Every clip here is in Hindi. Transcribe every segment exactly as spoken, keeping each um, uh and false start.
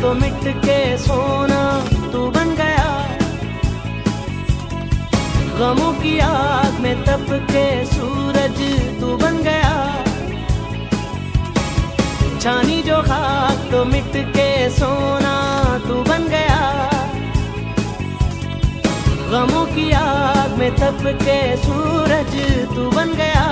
तो मिट के सोना तू बन गया, गमों की आग में तप के सूरज तू बन गया। छानी जो खाक तो मिट के सोना तू बन गया, गमों की आग में तप के सूरज तू बन गया।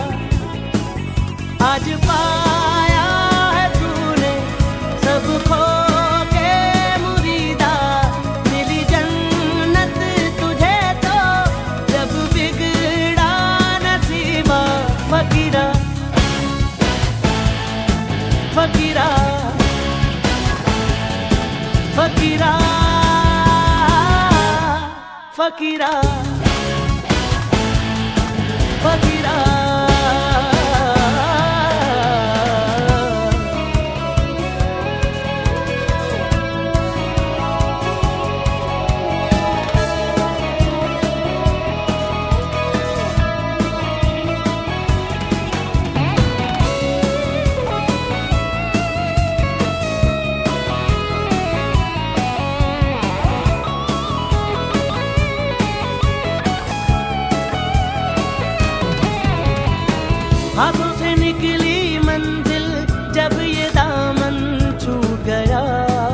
आज पाया है तूने सब खो के मुरीदा, मिली जन्नत तुझे तो जब बिगड़ा नसीबा। फकीरा फकीरा फकीरा फकीरा फकीरा। हाथों से निकली मंजिल जब ये दामन छूट गया,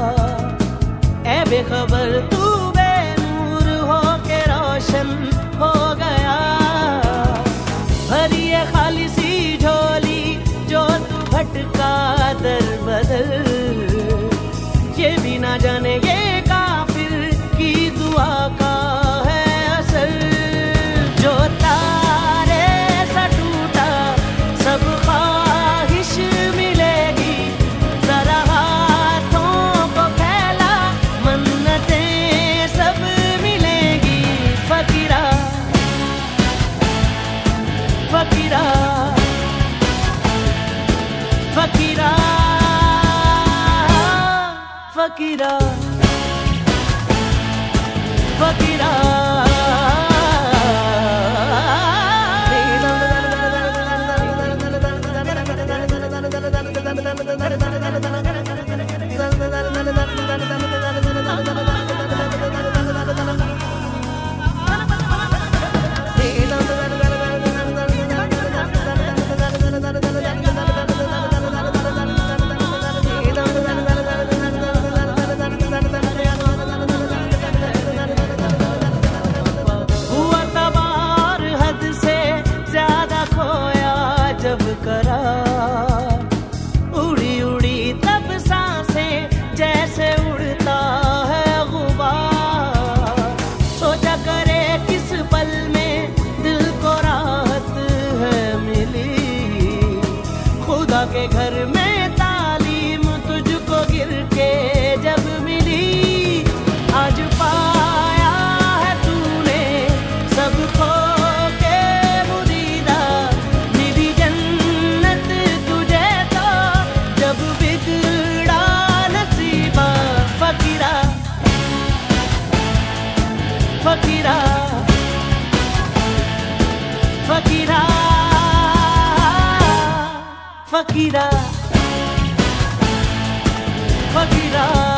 ऐ बेखबर तू बेनूर हो के रोशन हो गया। भरी ये खाली सी झोली जो तू भटका दर बदर, ये भी ना जाने ये काफिर की दुआ का है असर। जो तारे सा टूटा सब ख्वाहिश मिलेगी, जरा हाथों को फैला मन्नतें सब मिलेगी। फकीरा फकीरा फकीरा फकीरा फकीरा। जब करा उड़ी उड़ी तब सांसें जैसे उड़ता है गुबार। सोचा करे किस पल में दिल को राहत है मिली, खुदा के घर में तालीम तुझको गिर के जब मिली। आज पाया है तूने सब खो फकीरा फकीरा फकीरा फकीरा।